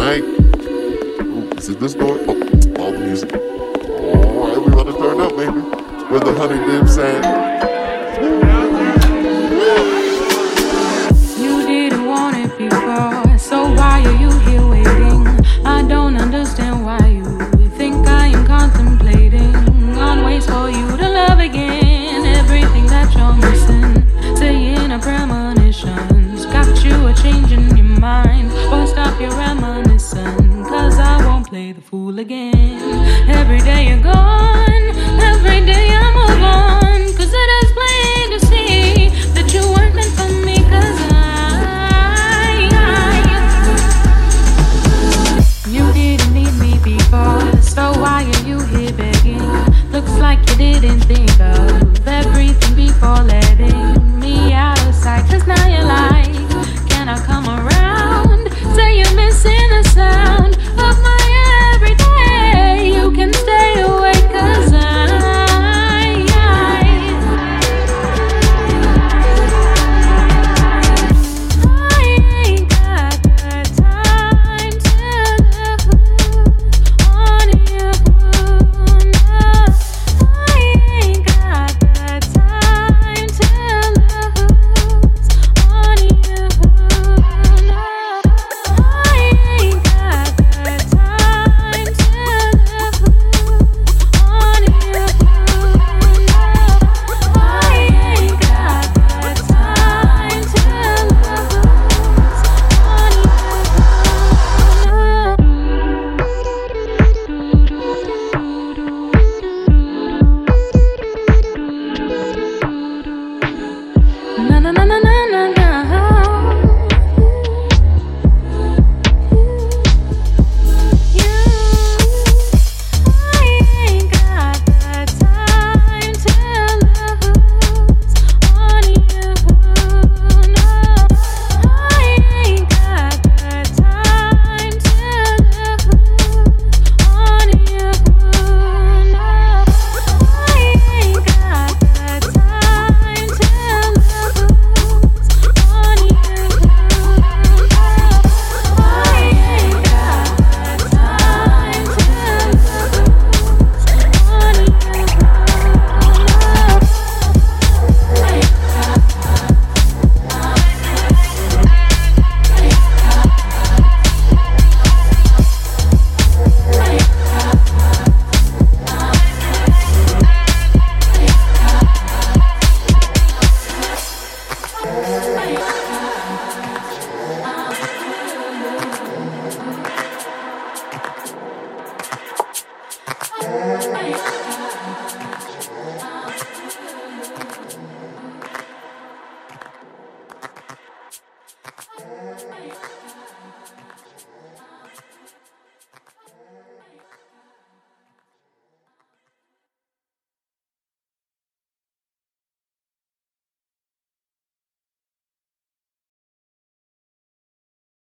ain't. Ooh, is it this noise? Oh, all the music. Alright, we about to turn up, baby. With the honey dip sound. You didn't want it before, so why are you here waiting? I don't understand why you think I am contemplating on ways for you to love again. Everything that you're missing, saying a premonitions, got you a change in your mind. Or stop your reminiscing, cause I won't play the fool again. Every day you're gone, every day I move on, cause it is plain to see that you weren't meant for me. Cause you didn't need me before, so why are you here begging? Looks like you didn't think of everything before letting me out of sight. Cause now you're like, can I come around? Say you're missing the sound of my everyday. You can stay away cause I ain't got the time to lose on you. No, I ain't got the time to lose on you. No, I ain't got the time to lose on you. No, I ain't got the time to lose on you. Na na na na na.